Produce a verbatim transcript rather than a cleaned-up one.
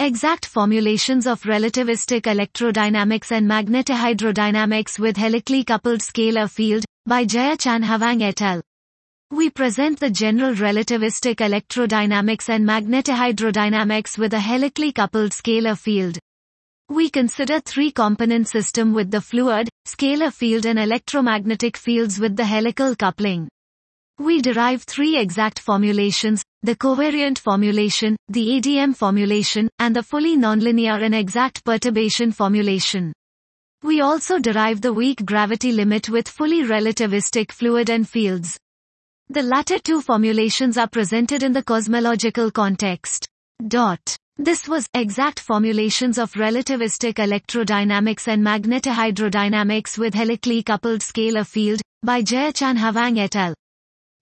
Exact formulations of relativistic electrodynamics and magnetohydrodynamics with helically coupled scalar field, by Jaya Chan Hwang et al. We present the general relativistic electrodynamics and magnetohydrodynamics with a helically coupled scalar field. We consider three-component system with the fluid, scalar field and electromagnetic fields with the helical coupling. We derive three exact formulations, the covariant formulation, the A D M formulation, and the fully nonlinear and exact perturbation formulation. We also derive the weak gravity limit with fully relativistic fluid and fields. The latter two formulations are presented in the cosmological context. Dot. This was exact formulations of relativistic electrodynamics and magnetohydrodynamics with helically coupled scalar field by Jaya Chan Hwang et al.